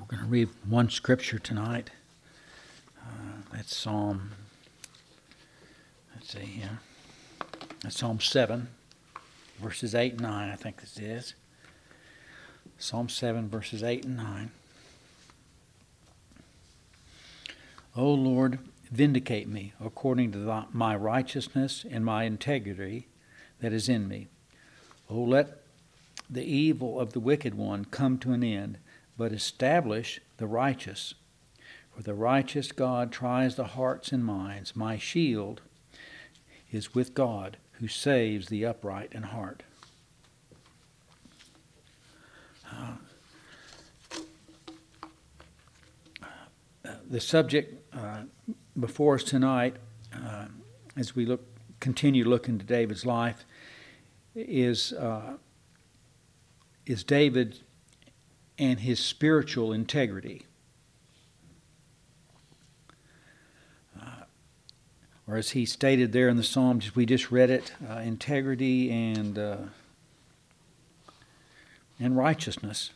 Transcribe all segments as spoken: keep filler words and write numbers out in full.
We're going to read one scripture tonight. Uh, that's Psalm, let's see here. That's Psalm seven, verses eight and nine, I think this is. Psalm seven, verses eight and nine. O Lord, vindicate me according to the, my righteousness and my integrity that is in me. O let the evil of the wicked one come to an end, but establish the righteous. For the righteous God tries the hearts and minds. My shield is with God, who saves the upright in heart. Uh, the subject uh, before us tonight, uh, as we look, continue to look into David's life, is uh, is David and his spiritual integrity. Uh, or as he stated there in the Psalms, we just read it, uh, integrity and uh, and righteousness.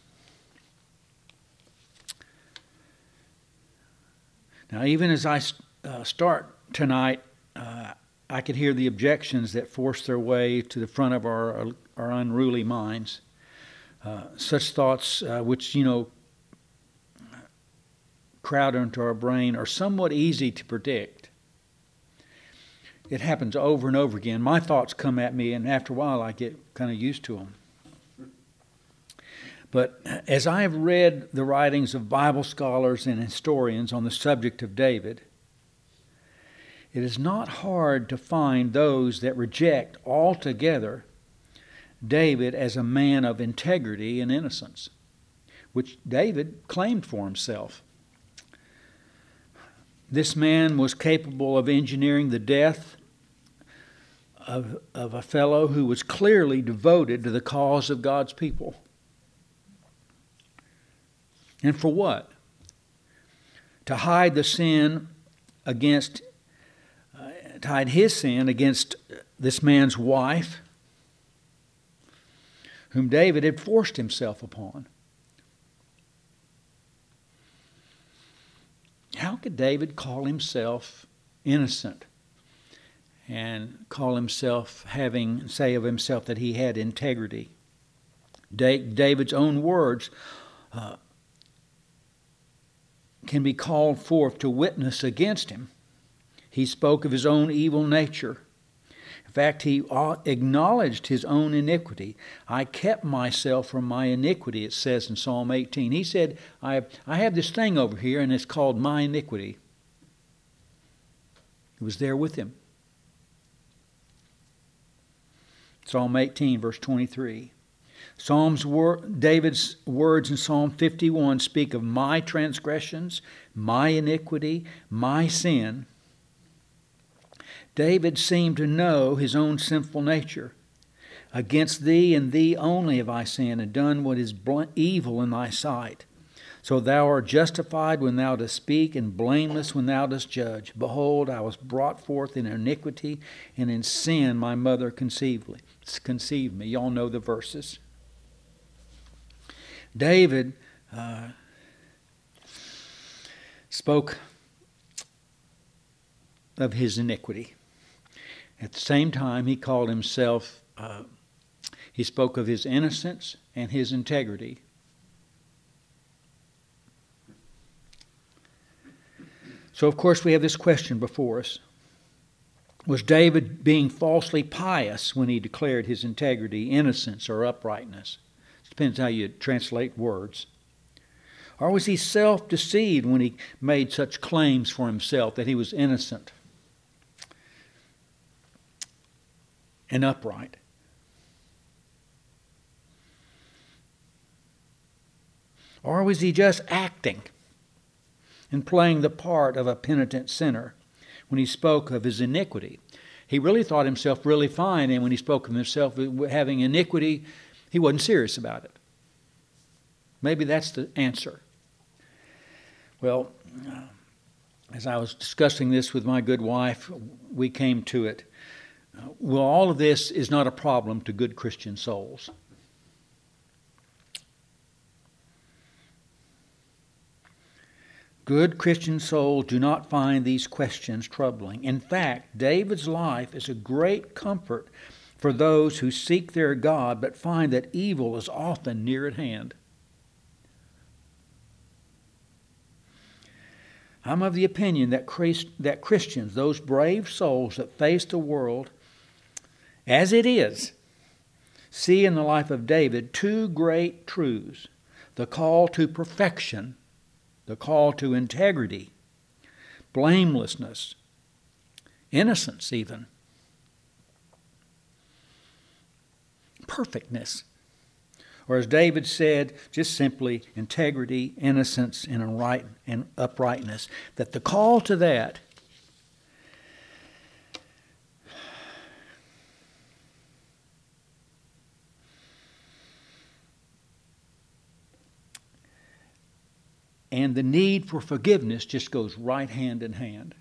Now, even as I uh, start tonight, uh, I could hear the objections that force their way to the front of our, our unruly minds. Uh, such thoughts, uh, which, you know, crowd into our brain, are somewhat easy to predict. It happens over and over again. My thoughts come at me, and after a while I get kind of used to them. But as I have read the writings of Bible scholars and historians on the subject of David, it is not hard to find those that reject altogether David as a man of integrity and innocence, which David claimed for himself. This man was capable of engineering the death of, of a fellow who was clearly devoted to the cause of God's people. And for what? To hide the sin against, uh, to hide his sin against this man's wife, whom David had forced himself upon. How could David call himself innocent and call himself having, say of himself that he had integrity? David's own words uh, can be called forth to witness against him. He spoke of his own evil nature. In fact, he acknowledged his own iniquity. I kept myself from my iniquity, it says in Psalm eighteen. He said, I have, I have this thing over here, and it's called my iniquity. It was there with him. Psalm eighteen, verse twenty-three. Psalms, David's words in Psalm fifty-one speak of my transgressions, my iniquity, my sin. David seemed to know his own sinful nature. Against thee and thee only have I sinned, and done what is evil in thy sight. So thou art justified when thou dost speak, and blameless when thou dost judge. Behold, I was brought forth in iniquity, and in sin my mother conceived me. Y'all know the verses. David uh, spoke of his iniquity. At the same time, he called himself, uh, he spoke of his innocence and his integrity. So, of course, we have this question before us. Was David being falsely pious when he declared his integrity, innocence, or uprightness? It depends how you translate words. Or was he self-deceived when he made such claims for himself that he was innocent and upright? Or was he just acting and playing the part of a penitent sinner when he spoke of his iniquity? He really thought himself really fine, and when he spoke of himself having iniquity, he wasn't serious about it. Maybe that's the answer. Well, uh, as I was discussing this with my good wife, we came to it. Uh, well, all of this is not a problem to good Christian souls. Good Christian souls do not find these questions troubling. In fact, David's life is a great comfort for those who seek their God but find that evil is often near at hand. I'm of the opinion that Christ, that Christians, those brave souls that face the world as it is, see in the life of David two great truths: the call to perfection, the call to integrity, blamelessness, innocence even, perfectness. Or as David said, just simply integrity, innocence, and right and uprightness. That the call to that and the need for forgiveness just goes right hand in hand.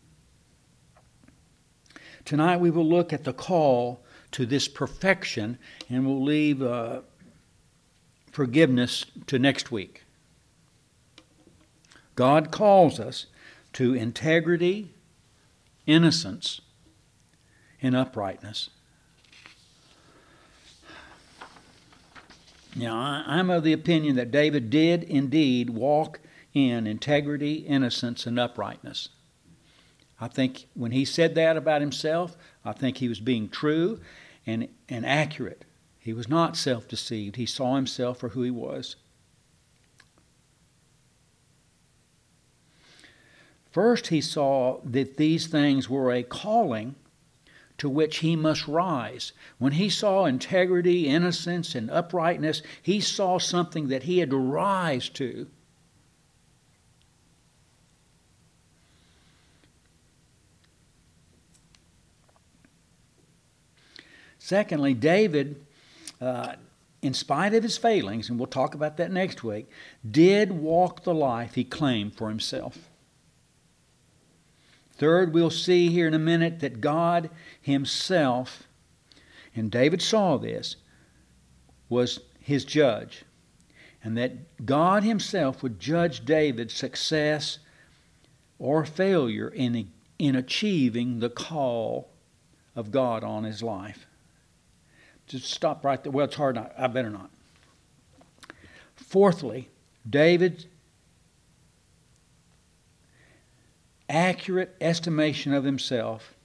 Tonight we will look at the call to this perfection, and we'll leave uh, forgiveness to next week. God calls us to integrity, innocence, and uprightness. Now, I'm of the opinion that David did indeed walk in integrity, innocence, and uprightness. I think when he said that about himself, I think he was being true and, and accurate. He was not self-deceived. He saw himself for who he was. First, he saw that these things were a calling to which he must rise. When he saw integrity, innocence, and uprightness, he saw something that he had to rise to. Secondly, David, uh, in spite of his failings, and we'll talk about that next week, did walk the life he claimed for himself. Third, we'll see here in a minute that God himself, and David saw this, was his judge. And that God himself would judge David's success or failure in, in achieving the call of God on his life. Just stop right there. Well, it's hard not. I better not. Fourthly, David's accurate estimation of himself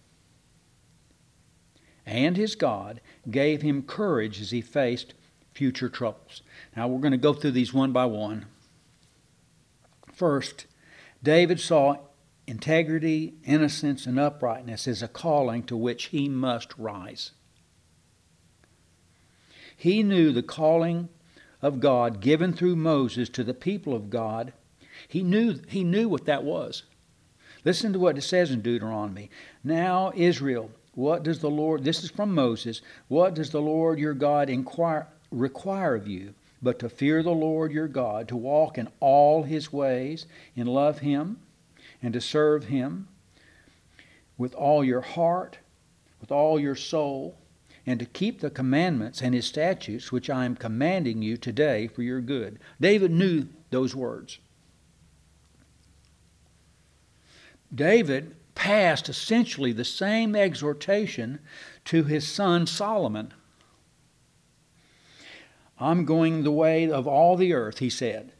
and his God gave him courage as he faced future troubles. Now we're going to go through these one by one. First, David saw integrity, innocence, and uprightness as a calling to which he must rise. He knew the calling of God given through Moses to the people of God. He knew, he knew what that was. Listen to what it says in Deuteronomy. Now, Israel, what does the Lord, this is from Moses, what does the Lord your God inquire, require of you, but to fear the Lord your God, to walk in all his ways, and love him, and to serve him with all your heart, with all your soul, and to keep the commandments and his statutes, which I am commanding you today for your good. David knew those words. David passed essentially the same exhortation to his son Solomon. I'm going the way of all the earth, he said.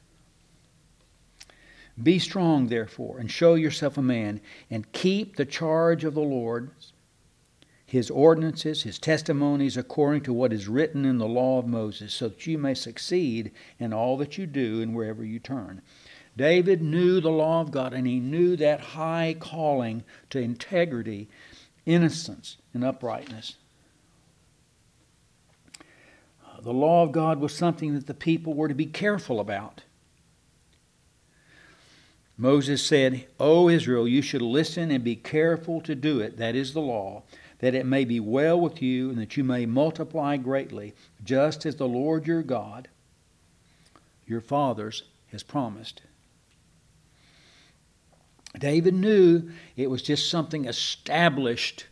Be strong, therefore, and show yourself a man, and keep the charge of the Lord, his ordinances, his testimonies, according to what is written in the law of Moses, so that you may succeed in all that you do and wherever you turn. David knew the law of God, and he knew that high calling to integrity, innocence, and uprightness. The law of God was something that the people were to be careful about. Moses said, O Israel, you should listen and be careful to do it, that is the law, that it may be well with you and that you may multiply greatly, just as the Lord your God, your fathers, has promised. David knew it was just something established.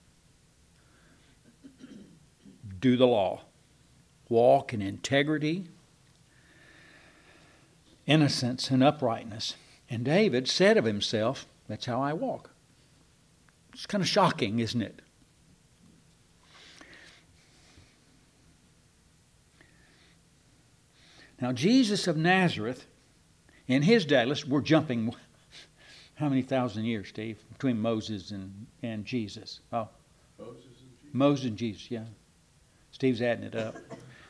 Do the law. Walk in integrity, innocence, and uprightness. And David said of himself, that's how I walk. It's kind of shocking, isn't it? Now, Jesus of Nazareth, in his day, let's, we're jumping, how many thousand years, Steve, between Moses and, and Jesus? Oh, Moses and Jesus. Moses and Jesus, yeah. Steve's adding it up.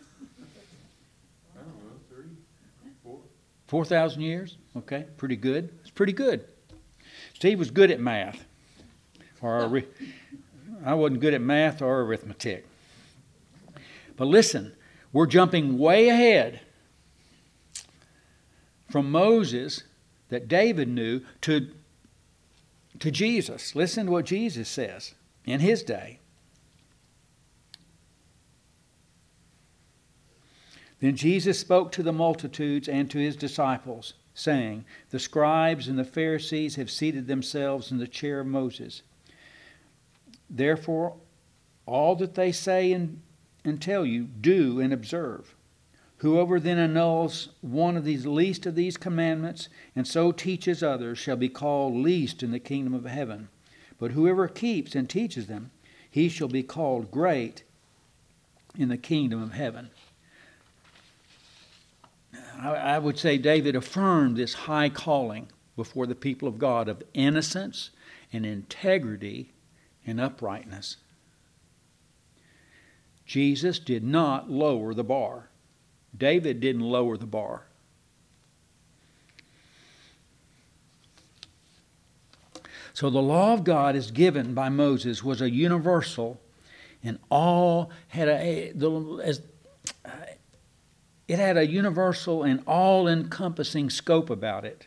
I don't know, three, four. Four thousand years? Okay, pretty good. It's pretty good. Steve was good at math. Or I wasn't good at math or arithmetic. But listen, we're jumping way ahead from Moses that David knew to, to Jesus. Listen to what Jesus says in his day. Then Jesus spoke to the multitudes and to his disciples, saying, the scribes and the Pharisees have seated themselves in the chair of Moses. Therefore, all that they say and, and tell you, do and observe. Whoever then annuls one of these least of these commandments and so teaches others shall be called least in the kingdom of heaven. But whoever keeps and teaches them, he shall be called great in the kingdom of heaven. I, I would say David affirmed this high calling before the people of God of innocence and integrity and uprightness. Jesus did not lower the bar. David didn't lower the bar. So the law of God as given by Moses was a universal and all had a, the, as, it had a universal and all-encompassing scope about it.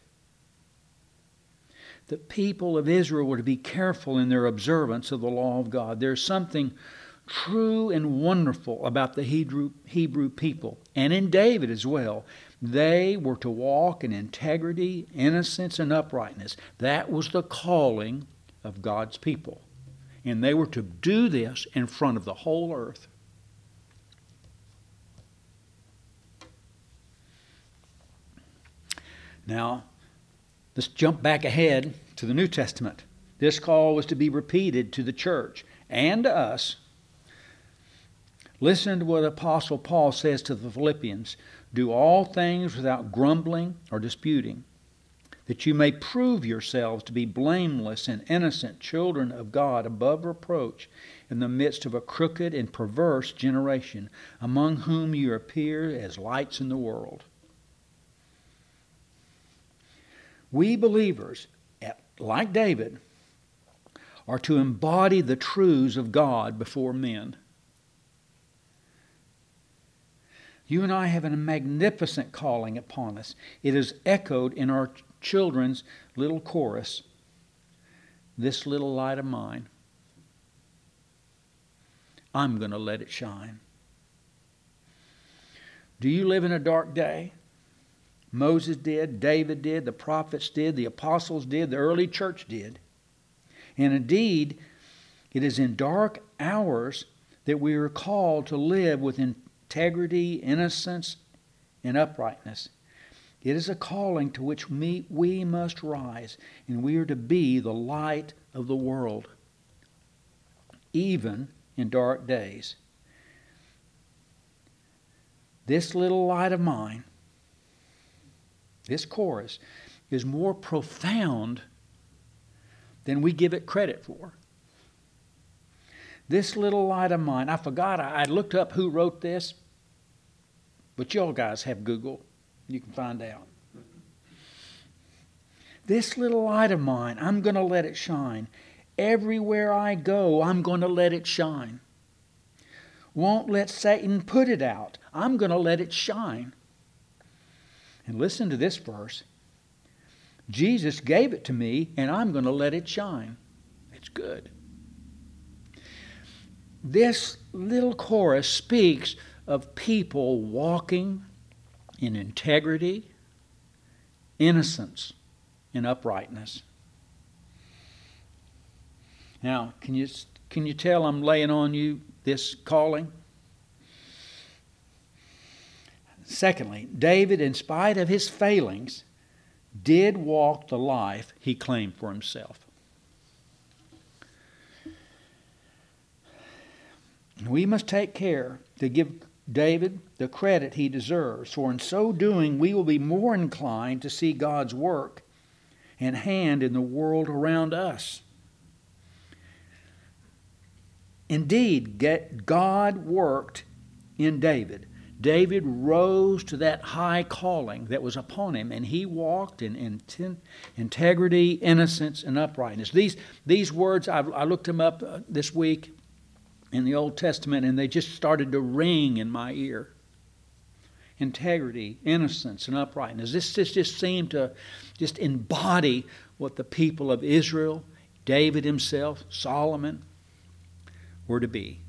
The people of Israel were to be careful in their observance of the law of God. There's something true and wonderful about the Hebrew, Hebrew people, and in David as well. They were to walk in integrity, innocence, and uprightness. That was the calling of God's people. And they were to do this in front of the whole earth. Now, let's jump back ahead to the New Testament. This call was to be repeated to the church and to us. Listen to what Apostle Paul says to the Philippians. Do all things without grumbling or disputing, that you may prove yourselves to be blameless and innocent children of God above reproach in the midst of a crooked and perverse generation, among whom you appear as lights in the world. We believers, like David, are to embody the truths of God before men. You and I have a magnificent calling upon us. It is echoed in our children's little chorus, this little light of mine, I'm going to let it shine. Do you live in a dark day? Moses did, David did, the prophets did, the apostles did, the early church did. And indeed, it is in dark hours that we are called to live with integrity, innocence, and uprightness. It is a calling to which we, we must rise, and we are to be the light of the world, even in dark days. This little light of mine, this chorus, is more profound than we give it credit for. This little light of mine, I forgot, I, I looked up who wrote this, but y'all guys have Google. You can find out. This little light of mine, I'm going to let it shine. Everywhere I go, I'm going to let it shine. Won't let Satan put it out. I'm going to let it shine. And listen to this verse. Jesus gave it to me, and I'm going to let it shine. It's good. This little chorus speaks of people walking in integrity, innocence, and uprightness. Now, can you, can you tell I'm laying on you this calling? Secondly, David, in spite of his failings, did walk the life he claimed for himself. We must take care to give David the credit he deserves, for in so doing we will be more inclined to see God's work and hand in the world around us. Indeed, God worked in David. David rose to that high calling that was upon him, and he walked in, in integrity, innocence, and uprightness. These, these words, I've, I looked them up uh, this week in the Old Testament, and they just started to ring in my ear. Integrity, innocence, and uprightness. This, this just seemed to just embody what the people of Israel, David himself, Solomon, were to be.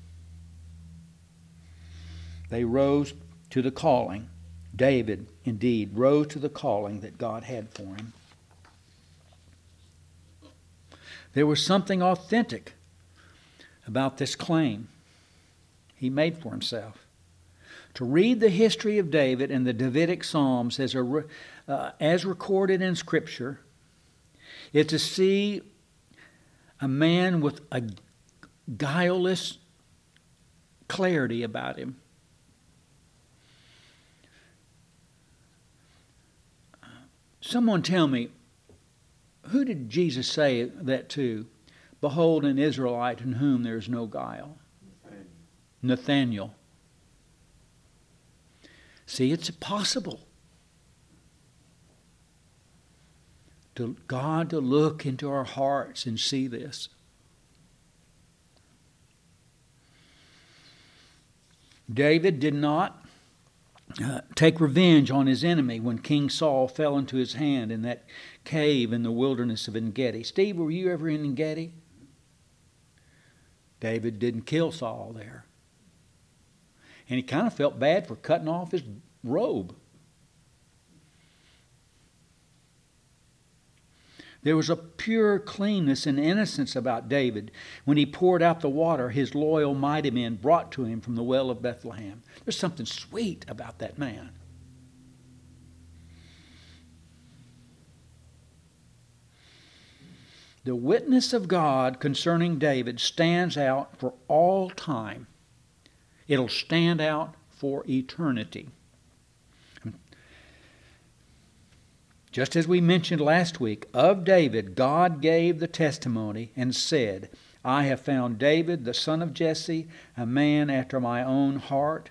They rose to the calling. David, indeed, rose to the calling that God had for him. There was something authentic about this claim he made for himself. To read the history of David and the Davidic Psalms as, a, uh, as recorded in Scripture is to see a man with a guileless clarity about him. Someone tell me, who did Jesus say that to? Behold, an Israelite in whom there is no guile. Nathaniel. Nathaniel. See, it's possible to God to look into our hearts and see this. David did not uh, take revenge on his enemy when King Saul fell into his hand in that cave in the wilderness of En-Gedi. Steve, were you ever in En-Gedi? David didn't kill Saul there. And he kind of felt bad for cutting off his robe. There was a pure cleanness and innocence about David when he poured out the water his loyal mighty men brought to him from the well of Bethlehem. There's something sweet about that man. The witness of God concerning David stands out for all time. It'll stand out for eternity. Just as we mentioned last week, of David, God gave the testimony and said, I have found David, the son of Jesse, a man after my own heart,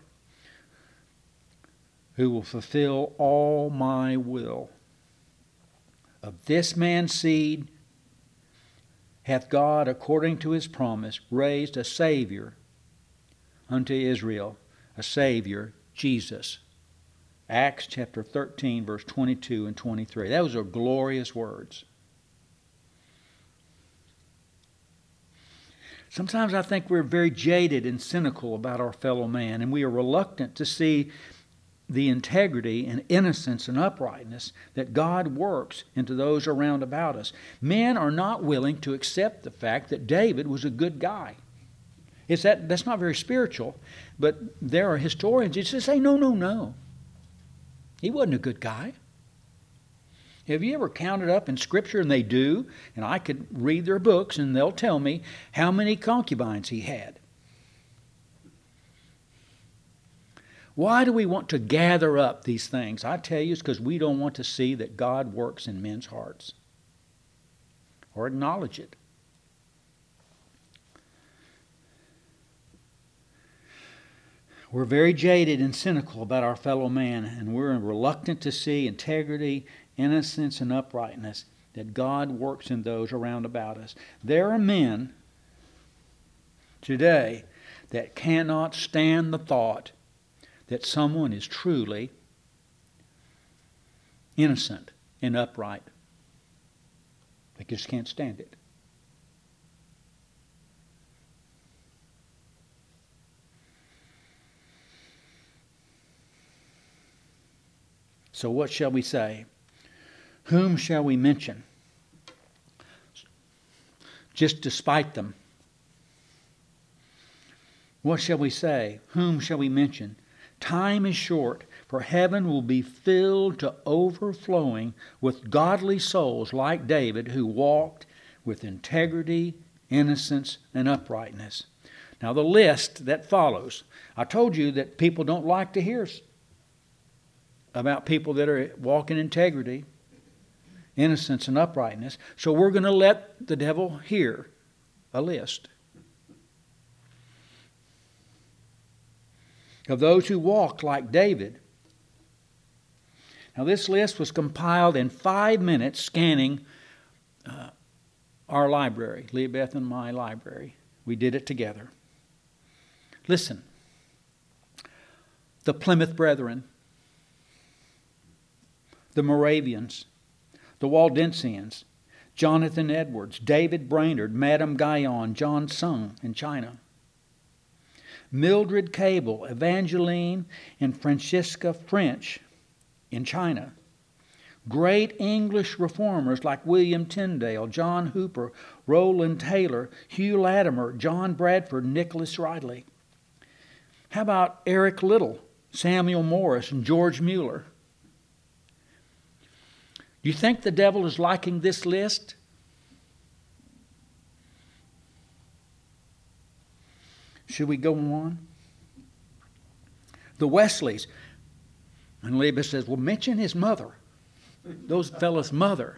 who will fulfill all my will. Of this man's seed hath God, according to his promise, raised a Savior unto Israel, a Savior, Jesus. Acts chapter thirteen, verse twenty-two and twenty-three. Those are glorious words. Sometimes I think we're very jaded and cynical about our fellow man, and we are reluctant to see the integrity and innocence and uprightness that God works into those around about us. Men are not willing to accept the fact that David was a good guy. It's that, that's not very spiritual, but there are historians that just say, no, no, no. He wasn't a good guy. Have you ever counted up in Scripture, and they do, and I could read their books, and they'll tell me how many concubines he had. Why do we want to gather up these things? I tell you, it's because we don't want to see that God works in men's hearts or acknowledge it. We're very jaded and cynical about our fellow man, and we're reluctant to see integrity, innocence, and uprightness that God works in those around about us. There are men today that cannot stand the thought that someone is truly innocent and upright. They just can't stand it. So what shall we say? Whom shall we mention? Just despite them. What shall we say? Whom shall we mention? Time is short, For heaven will be filled to overflowing with godly souls like David, who walked with integrity, innocence, and uprightness. Now the list that follows. I told you that people don't like to hear about people that are walking integrity, innocence, and uprightness. So we're going to let the devil hear a list of those who walked like David. Now this list was compiled in five minutes scanning uh, our library, Leah Beth and my library. We did it together. Listen. The Plymouth Brethren, the Moravians, the Waldensians, Jonathan Edwards, David Brainerd, Madame Guyon, John Sung in China, Mildred Cable, Evangeline, and Francisca French in China, great English reformers like William Tyndale, John Hooper, Roland Taylor, Hugh Latimer, John Bradford, Nicholas Ridley. How about Eric Liddell, Samuel Morris, and George Mueller? Do you think the devil is liking this list? Should we go on? The Wesleys. And Leah says, well, mention his mother. Those fellas' mother.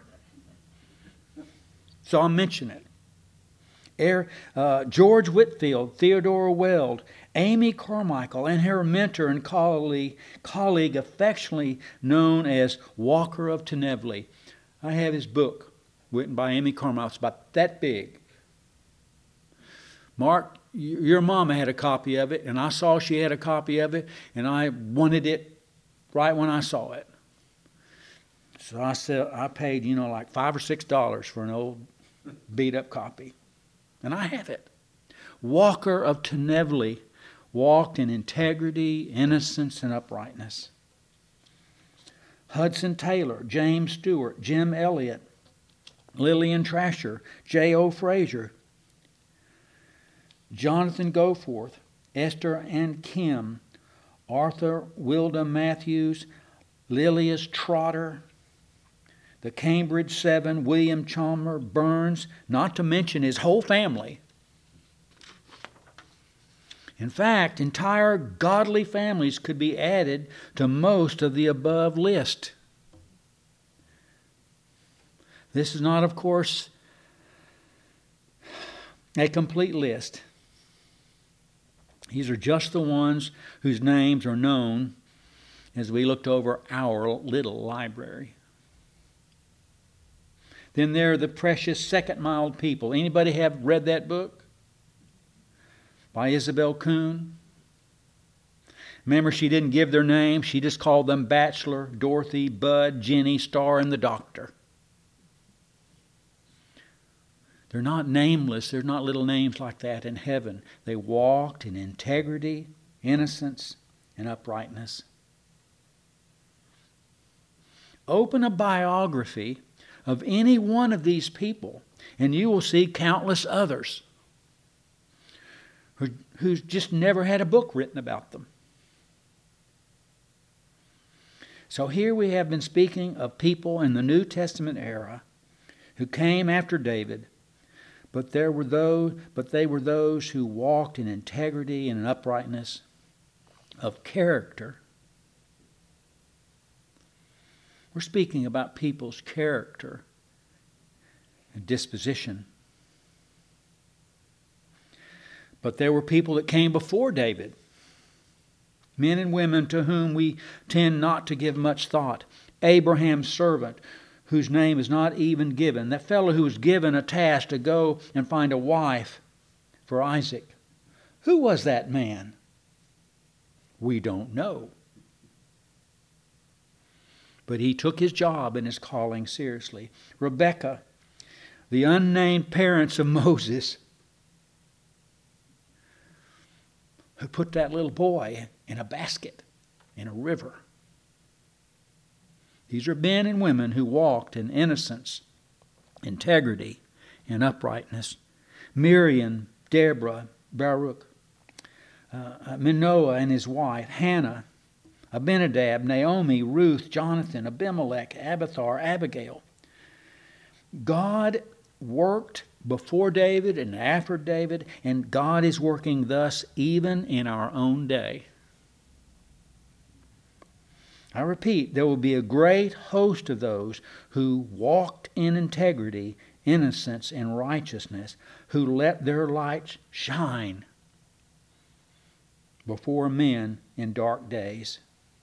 So I'll mention it. Air, uh, George Whitfield, Theodore Weld, Amy Carmichael, and her mentor and colleague, colleague affectionately known as Walker of Tenevely. I have his book, written by Amy Carmichael. It's about that big. Mark, your mama had a copy of it, and I saw she had a copy of it, and I wanted it right when I saw it. So I said I paid, you know, like five or six dollars for an old beat-up copy. And I have it. Walker of Tenevely walked in integrity, innocence, and uprightness. Hudson Taylor, James Stewart, Jim Elliott, Lillian Trasher, J O Frazier, Jonathan Goforth, Esther Ann Kim, Arthur Wilda Matthews, Lilias Trotter, the Cambridge Seven, William Chalmer Burns, not to mention his whole family. In fact, entire godly families could be added to most of the above list. This is not, of course, a complete list. These are just the ones whose names are known as we looked over our little library. Then there are the precious second-mild people. Anybody have read that book? By Isabel Kuhn. Remember, she didn't give their name. She just called them Bachelor, Dorothy, Bud, Jenny, Star, and the Doctor. They're not nameless. There's not little names like that in heaven. They walked in integrity, innocence, and uprightness. Open a biography of any one of these people, and you will see countless others who, who's just never had a book written about them. So here we have been speaking of people in the New Testament era who came after David, but there were those, but they were those who walked in integrity and in uprightness of character. We're speaking about people's character and disposition. But there were people that came before David, men and women to whom we tend not to give much thought. Abraham's servant, whose name is not even given. That fellow who was given a task to go and find a wife for Isaac. Who was that man? We don't know. But he took his job and his calling seriously. Rebekah, the unnamed parents of Moses, who put that little boy in a basket in a river. These are men and women who walked in innocence, integrity, and uprightness. Miriam, Deborah, Baruch, uh, Manoah and his wife, Hannah, Abinadab, Naomi, Ruth, Jonathan, Abimelech, Abiathar, Abigail. God worked before David and after David, and God is working thus even in our own day. I repeat, there will be a great host of those who walked in integrity, innocence, and righteousness, who let their lights shine before men in dark days.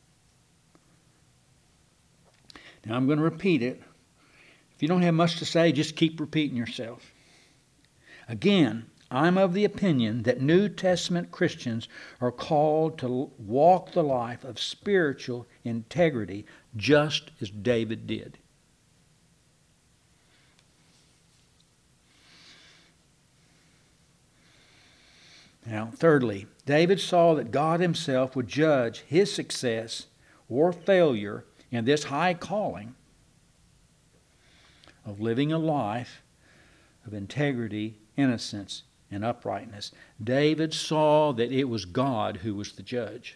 Now I'm going to repeat it. If you don't have much to say, just keep repeating yourself. Again, I'm of the opinion that New Testament Christians are called to walk the life of spiritual integrity just as David did. Now, thirdly, David saw that God himself would judge his success or failure in this high calling of living a life of integrity, innocence, and uprightness. David saw that it was God who was the judge.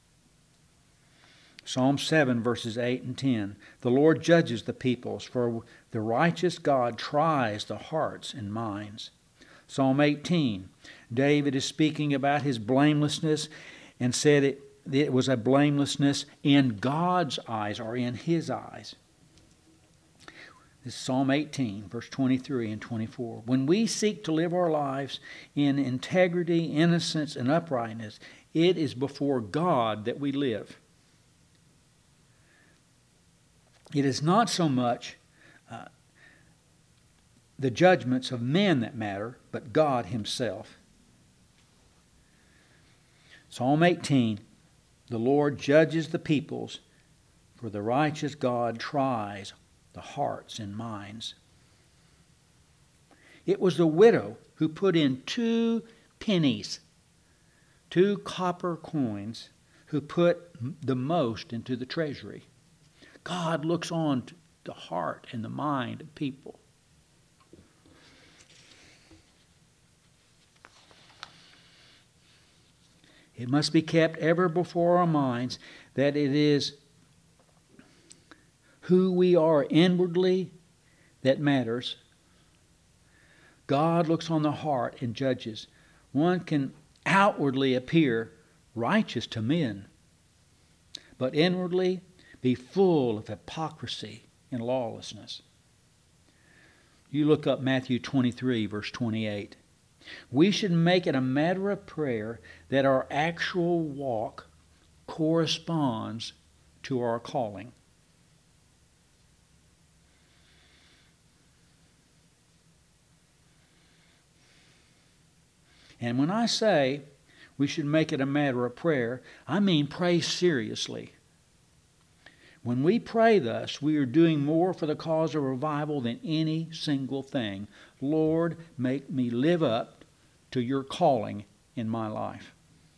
Psalm seven, verses eight and ten. The Lord judges the peoples, for the righteous God tries the hearts and minds. Psalm eighteen. David is speaking about his blamelessness and said it, it was a blamelessness in God's eyes, or in his eyes. This is Psalm eighteen, verse twenty-three and twenty-four. When we seek to live our lives in integrity, innocence, and uprightness, it is before God that we live. It is not so much uh, the judgments of men that matter, but God himself. Psalm eighteen, the Lord judges the peoples, for the righteous God tries the hearts and minds. It was the widow who put in two pennies, two copper coins, who put the most into the treasury. God looks on to the heart and the mind of people. It must be kept ever before our minds that it is who we are inwardly that matters. God looks on the heart and judges. One can outwardly appear righteous to men, but inwardly be full of hypocrisy and lawlessness. You look up Matthew twenty-three, verse twenty-eight. We should make it a matter of prayer that our actual walk corresponds to our calling. And when I say we should make it a matter of prayer, I mean pray seriously. When we pray thus, we are doing more for the cause of revival than any single thing. Lord, make me live up to your calling in my life.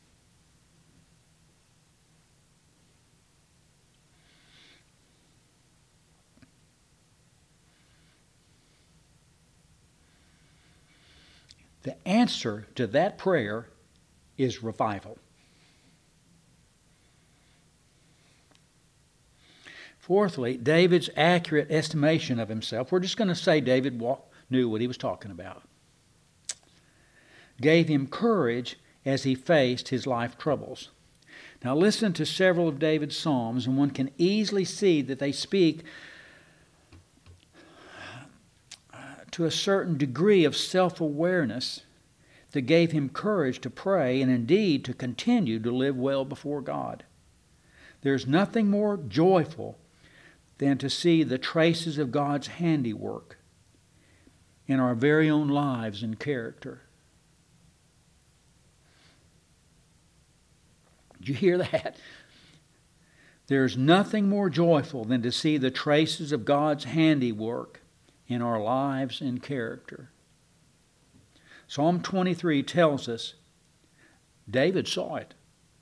The answer to that prayer is revival. Fourthly, David's accurate estimation of himself. We're just going to say David knew what he was talking about. Gave him courage as he faced his life troubles. Now listen to several of David's psalms, and one can easily see that they speak to a certain degree of self-awareness that gave him courage to pray and indeed to continue to live well before God. There's nothing more joyful than to see the traces of God's handiwork in our very own lives and character. Did you hear that? There's nothing more joyful than to see the traces of God's handiwork in our lives and character. Psalm twenty-three tells us David saw it.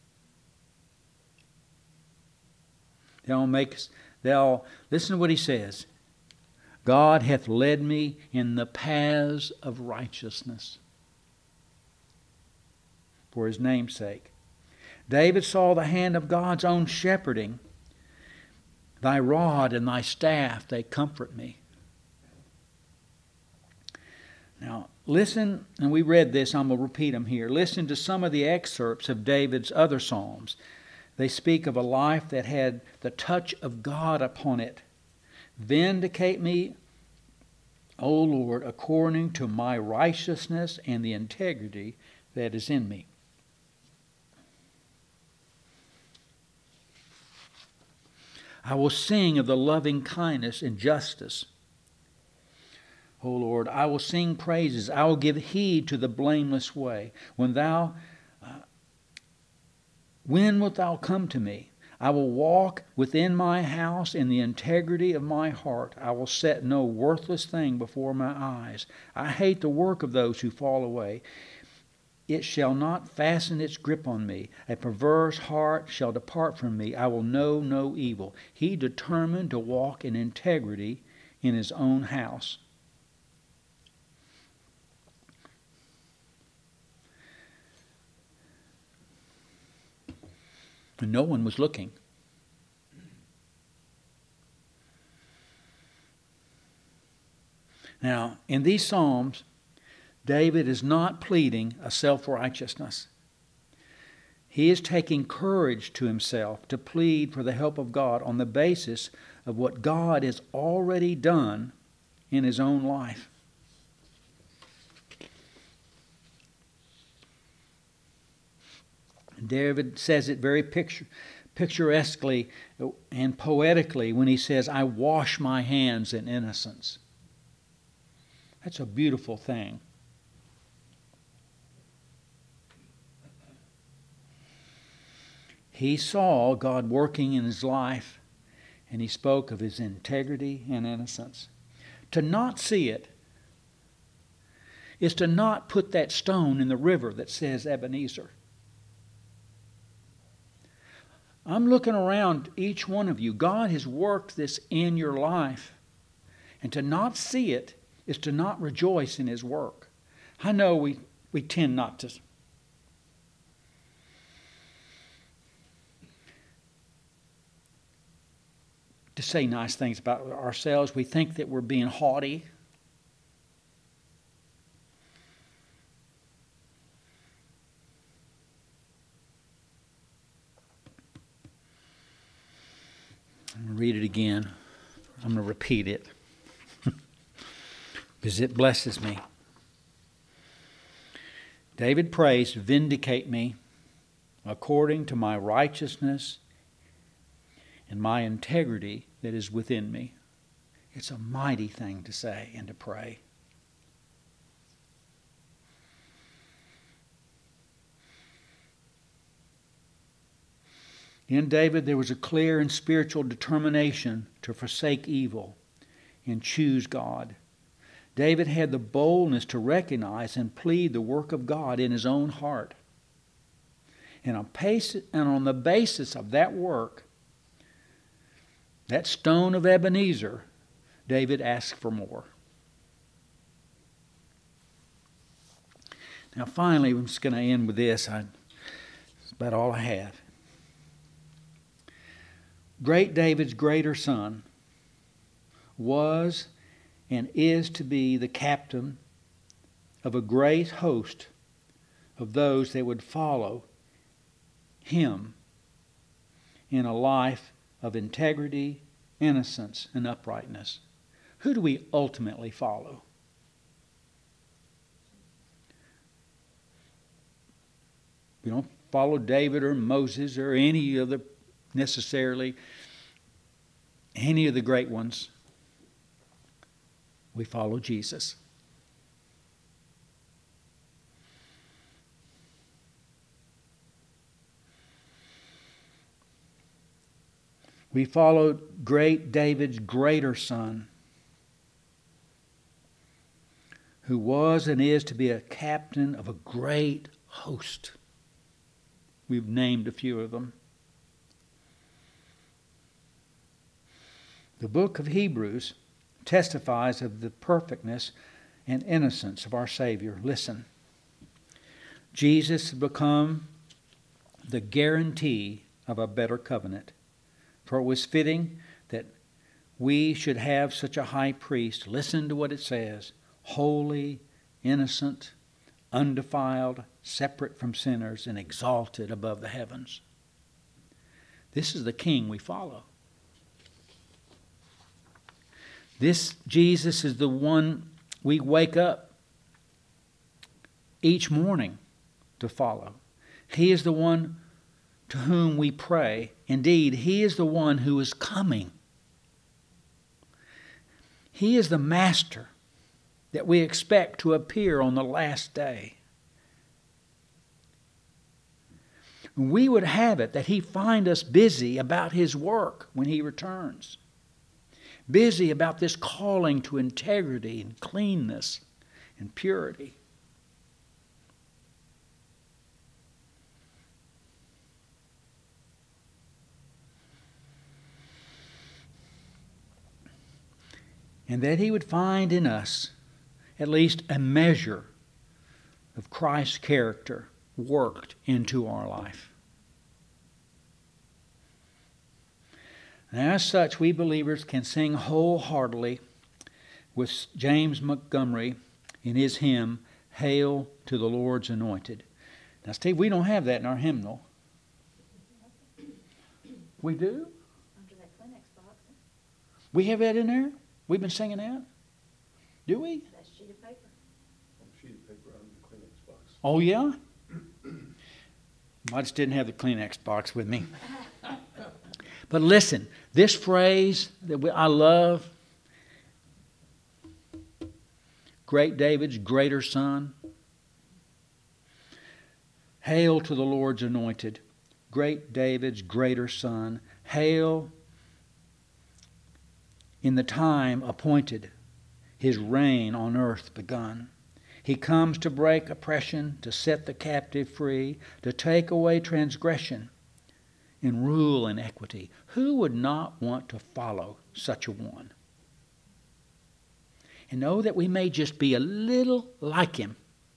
They'll make they'll listen to what he says. God hath led me in the paths of righteousness for his name's sake. David saw the hand of God's own shepherding. Thy rod and thy staff, they comfort me. Now, listen, and we read this, I'm going to repeat them here. Listen to some of the excerpts of David's other Psalms. They speak of a life that had the touch of God upon it. Vindicate me, O Lord, according to my righteousness and the integrity that is in me. I will sing of the loving kindness and justice. O Lord, I will sing praises. I will give heed to the blameless way. When thou, uh, when wilt thou come to me? I will walk within my house in the integrity of my heart. I will set no worthless thing before my eyes. I hate the work of those who fall away. It shall not fasten its grip on me. A perverse heart shall depart from me. I will know no evil. He determined to walk in integrity in his own house. And no one was looking. Now, in these Psalms, David is not pleading a self-righteousness. He is taking courage to himself to plead for the help of God on the basis of what God has already done in his own life. David says it very picture, picturesquely and poetically when he says, I wash my hands in innocence. That's a beautiful thing. He saw God working in his life, and he spoke of his integrity and innocence. To not see it is to not put that stone in the river that says Ebenezer. I'm looking around each one of you. God has worked this in your life. And to not see it is to not rejoice in his work. I know we, we tend not to. To say nice things about ourselves. We think that we're being haughty. I'm going to read it again. I'm going to repeat it because it blesses me. David prays, vindicate me according to my righteousness and my integrity that is within me. It's a mighty thing to say and to pray. In David, there was a clear and spiritual determination to forsake evil and choose God. David had the boldness to recognize and plead the work of God in his own heart. And on, pace, and on the basis of that work, that stone of Ebenezer, David asked for more. Now finally, I'm just going to end with this. I, it's about all I have. Great David's greater son was and is to be the captain of a great host of those that would follow him in a life of integrity, innocence, and uprightness. Who do we ultimately follow? We don't follow David or Moses or any of the necessarily any of the great ones. We follow Jesus. We followed great David's greater son, who was and is to be a captain of a great host. We've named a few of them. The book of Hebrews testifies of the perfectness and innocence of our Savior. Listen. Jesus has become the guarantee of a better covenant. For it was fitting that we should have such a high priest. Listen to what it says. Holy, innocent, undefiled, separate from sinners, and exalted above the heavens. This is the King we follow. This Jesus is the one we wake up each morning to follow. He is the one to whom we pray. Indeed, He is the one who is coming. He is the Master that we expect to appear on the last day. We would have it that He find us busy about His work when He returns. Busy about this calling to integrity and cleanness and purity. And that He would find in us at least a measure of Christ's character worked into our life. And as such, we believers can sing wholeheartedly with James Montgomery in his hymn, Hail to the Lord's Anointed. Now, Steve, we don't have that in our hymnal. We do? Under that Kleenex box. We have that in there? We've been singing that? Do we? That sheet of paper. Sheet of paper under the Kleenex box. Oh, yeah? I just didn't have the Kleenex box with me. But listen, this phrase that we, I love, great David's greater son. Hail to the Lord's anointed, great David's greater son. Hail in the time appointed, His reign on earth begun. He comes to break oppression, to set the captive free, to take away transgression, and rule in equity. Who would not want to follow such a one? And know that we may just be a little like Him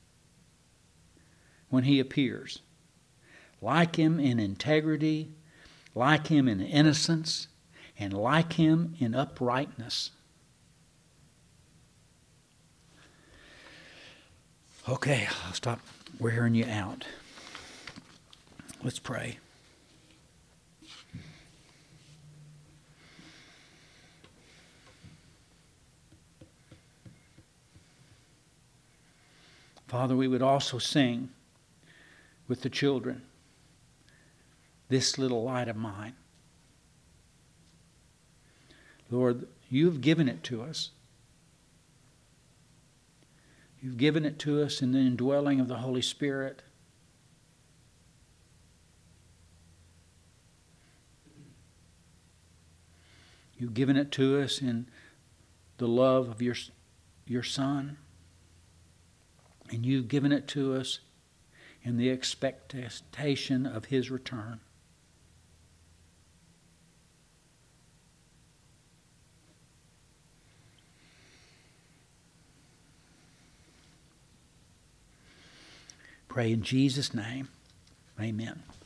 when He appears. Like Him in integrity, like Him in innocence, and like Him in uprightness. Okay, I'll stop wearing you out. Let's pray. Father, we would also sing with the children, this little light of mine. Lord, You've given it to us. You've given it to us in the indwelling of the Holy Spirit. You've given it to us in the love of your, your Son. And You've given it to us in the expectation of His return. Pray in Jesus' name. Amen.